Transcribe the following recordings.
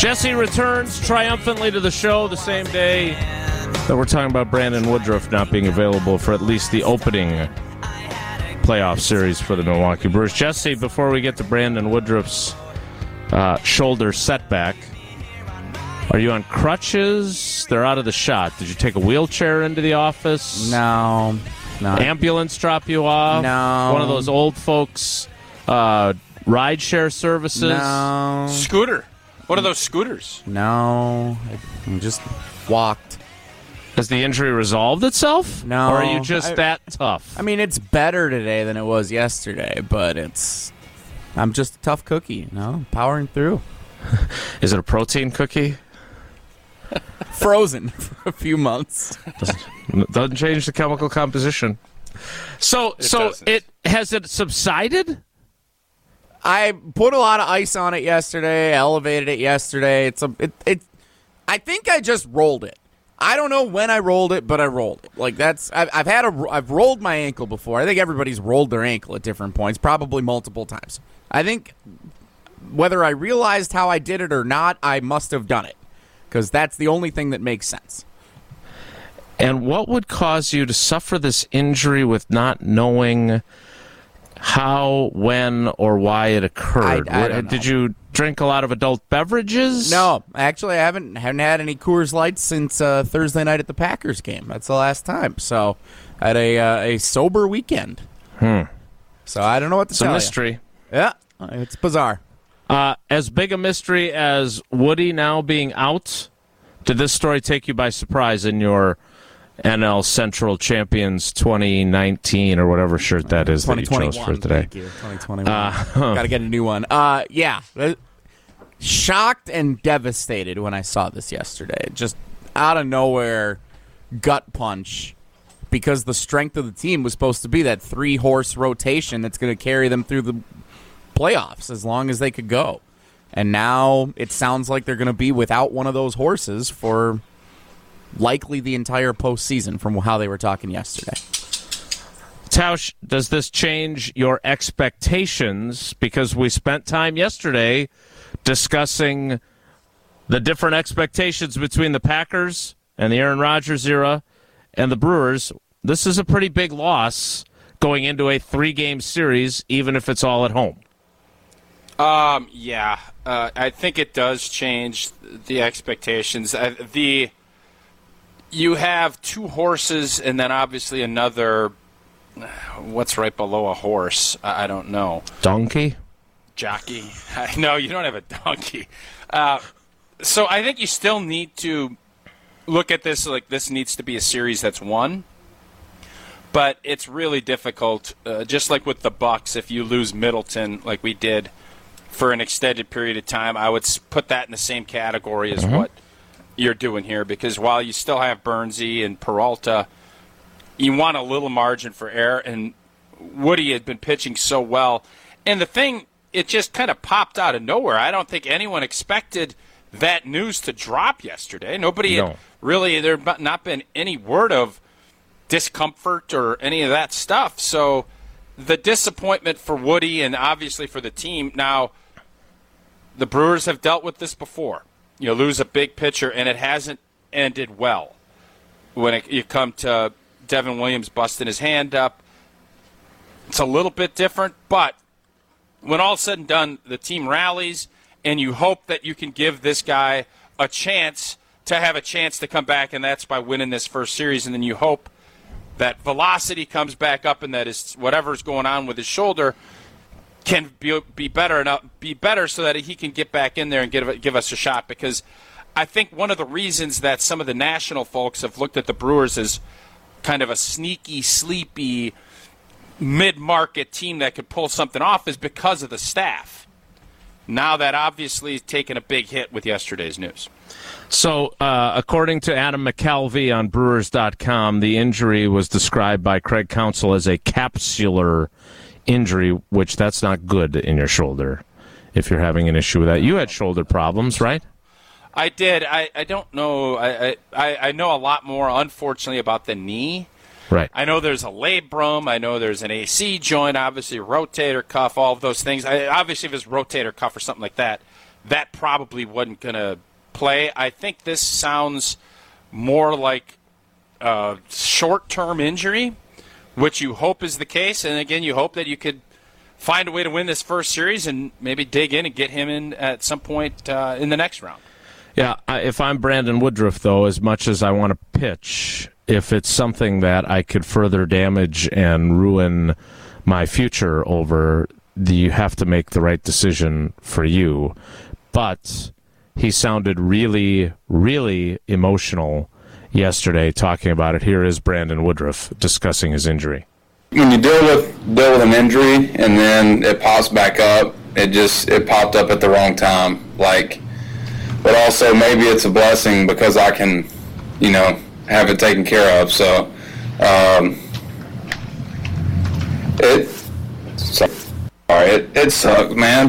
Jesse returns triumphantly to the show the same day that we're talking about Brandon Woodruff not being available for at least the opening playoff series for the Milwaukee Brewers. Jesse, before we get to Brandon Woodruff's shoulder setback, are you on crutches? They're out of the shot. Did you take a wheelchair into the office? No. Ambulance drop you off? No. One of those old folks ride-share services? No. Scooter. What are those scooters? No. I just walked. Has the injury resolved itself? No. Or are you just that tough? I mean, it's better today than it was yesterday, but I'm just a tough cookie, powering through. Is it a protein cookie? Frozen for a few months. Doesn't change the chemical composition. So has it subsided? I put a lot of ice on it yesterday. Elevated it yesterday. I think I just rolled it. I don't know when I rolled it, but I rolled it. Like I've rolled my ankle before. I think everybody's rolled their ankle at different points, probably multiple times. I think whether I realized how I did it or not, I must have done it because that's the only thing that makes sense. And what would cause you to suffer this injury with not knowing how, when, or why it occurred? I don't know. Did you drink a lot of adult beverages? No, actually, I haven't had any Coors Lights since Thursday night at the Packers game. That's the last time. So I had a sober weekend. So I don't know what to tell you. It's a mystery. Yeah, it's bizarre. As big a mystery as Woody now being out, did this story take you by surprise in your NL Central Champions 2019 or whatever shirt that is that you chose for today? Thank you. 2021. Got to get a new one. Yeah. Shocked and devastated when I saw this yesterday. Just out of nowhere, gut punch. Because the strength of the team was supposed to be that 3-horse rotation that's going to carry them through the playoffs as long as they could go. And now it sounds like they're going to be without one of those horses for likely the entire postseason from how they were talking yesterday. Tausch, does this change your expectations? Because we spent time yesterday discussing the different expectations between the Packers and the Aaron Rodgers era and the Brewers. This is a pretty big loss going into a 3-game series, even if it's all at home. Yeah. I think it does change the expectations. You have 2 horses and then obviously another, what's right below a horse? I don't know. Donkey? Jockey? No, you don't have a donkey. So I think you still need to look at this like this needs to be a series that's won. But it's really difficult, just like with the Bucks, if you lose Middleton like we did for an extended period of time, I would put that in the same category as what you're doing here, because while you still have Bernsey and Peralta, you want a little margin for error, and Woody had been pitching so well. And the thing, it just kind of popped out of nowhere. I don't think anyone expected that news to drop yesterday. Nobody had really, there had not been any word of discomfort or any of that stuff. So the disappointment for Woody and obviously for the team. Now, the Brewers have dealt with this before. You lose a big pitcher, and it hasn't ended well. When you come to Devin Williams busting his hand up, it's a little bit different. But when all's said and done, the team rallies, and you hope that you can give this guy a chance to have a chance to come back, and that's by winning this first series. And then you hope that velocity comes back up, and that is whatever's going on with his shoulder can be better so that he can get back in there and give us a shot. Because I think one of the reasons that some of the national folks have looked at the Brewers as kind of a sneaky, sleepy, mid-market team that could pull something off is because of the staff. Now that obviously is taking a big hit with yesterday's news. So, according to Adam McCalvey on Brewers.com, the injury was described by Craig Counsell as a capsular injury, which that's not good in your shoulder if you're having an issue with that. You had shoulder problems, right? I did. I don't know. I know a lot more, unfortunately, about the knee. Right. I know there's a labrum. I know there's an AC joint, obviously, rotator cuff, all of those things. Obviously, if it's rotator cuff or something like that, that probably wasn't going to play. I think this sounds more like a short-term injury, which you hope is the case. And, again, you hope that you could find a way to win this first series and maybe dig in and get him in at some point in the next round. Yeah, if I'm Brandon Woodruff, though, as much as I want to pitch, if it's something that I could further damage and ruin my future over, you have to make the right decision for you. But he sounded really, really emotional yesterday talking about it. Here is Brandon Woodruff discussing his injury. When you deal with an injury and then it pops back up, it popped up at the wrong time. But also maybe it's a blessing because I can, have it taken care of. So, it sucked, man.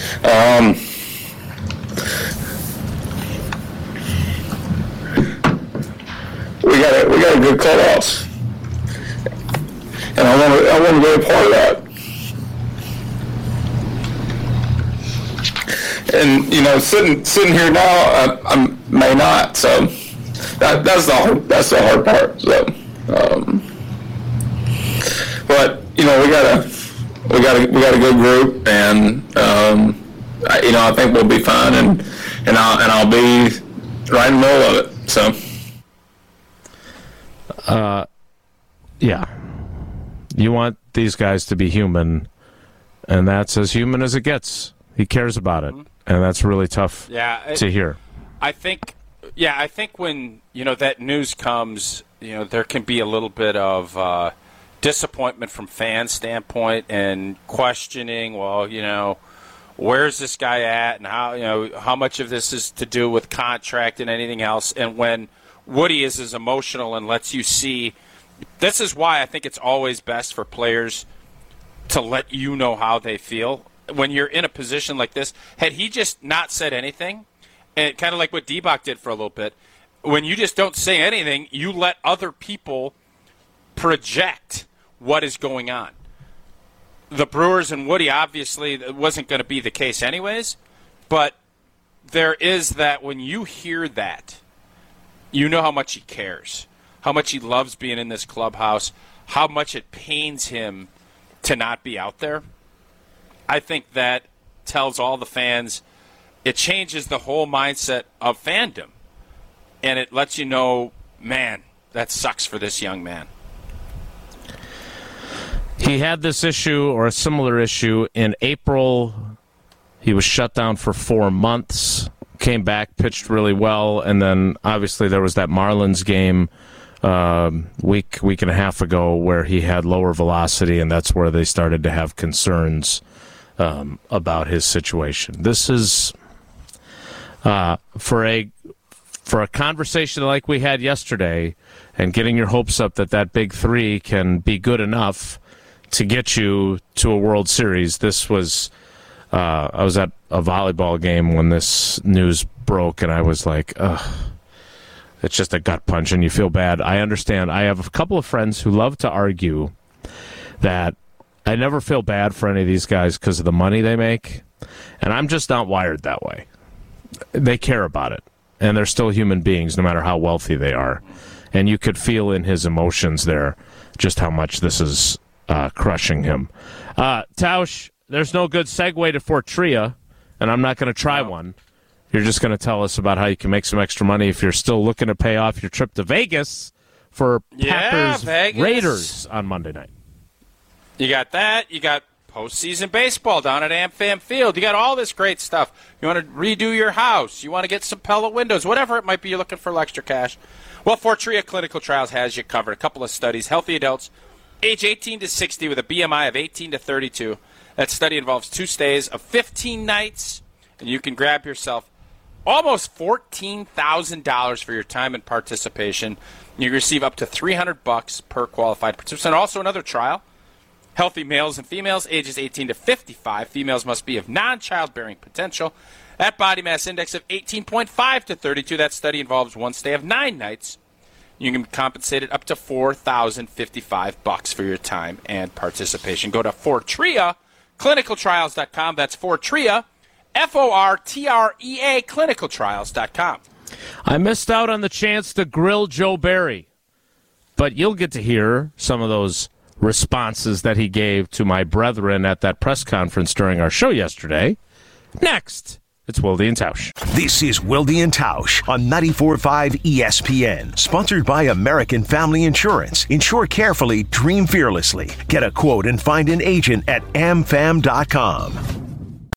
We got a good clubhouse, and I want to be a part of that. And sitting here now, I may not. So that's the hard part. So, but we got a good group, and I think we'll be fine, and I'll be right in the middle of it. So. Yeah. You want these guys to be human, and that's as human as it gets. He cares about it, and that's really tough to hear. I think when, that news comes, there can be a little bit of disappointment from fan standpoint and questioning, where's this guy at, and how much of this is to do with contract and anything else. And when Woody is as emotional and lets you see, this is why I think it's always best for players to let you know how they feel. When you're in a position like this, had he just not said anything, and kind of like what D-Bach did for a little bit, when you just don't say anything, you let other people project what is going on. The Brewers and Woody, obviously, it wasn't going to be the case anyways, but there is that when you hear that, you know how much he cares, how much he loves being in this clubhouse, how much it pains him to not be out there. I think that tells all the fans, it changes the whole mindset of fandom. And it lets you know, man, that sucks for this young man. He had this issue or a similar issue in April. He was shut down for 4 months, came back, pitched really well, and then obviously there was that Marlins game week and a half ago where he had lower velocity, and that's where they started to have concerns about his situation. This is for a conversation like we had yesterday, and getting your hopes up that big three can be good enough to get you to a World Series. This was I was at a volleyball game when this news broke, and I was like, ugh. It's just a gut punch, and you feel bad. I understand. I have a couple of friends who love to argue that I never feel bad for any of these guys because of the money they make, and I'm just not wired that way. They care about it, and they're still human beings no matter how wealthy they are. And you could feel in his emotions there just how much this is crushing him. Tausch, there's no good segue to Fortria, and I'm not going to try one. You're just going to tell us about how you can make some extra money if you're still looking to pay off your trip to Vegas for Packers Raiders on Monday night. You got that. You got postseason baseball down at AmFam Field. You got all this great stuff. You want to redo your house. You want to get some Pella windows. Whatever it might be, you're looking for extra cash. Well, Fortria Clinical Trials has you covered. A couple of studies. Healthy adults, age 18 to 60 with a BMI of 18 to 32. That study involves 2 stays of 15 nights, and you can grab yourself almost $14,000 for your time and participation. You receive up to $300 per qualified participant. Also another trial. Healthy males and females, ages 18 to 55. Females must be of non-childbearing potential. That body mass index of 18.5 to 32. That study involves 1 stay of 9 nights. You can be compensated up to $4,055 for your time and participation. Go to FortriaClinicalTrials.com. That's Fortria, FORTREA clinicaltrials.com. I missed out on the chance to grill Joe Barry, but you'll get to hear some of those responses that he gave to my brethren at that press conference during our show yesterday. Next, it's Wilde and Tausch. This is Wilde and Tausch on 94.5 ESPN, sponsored by American Family Insurance. Insure carefully, dream fearlessly. Get a quote and find an agent at amfam.com.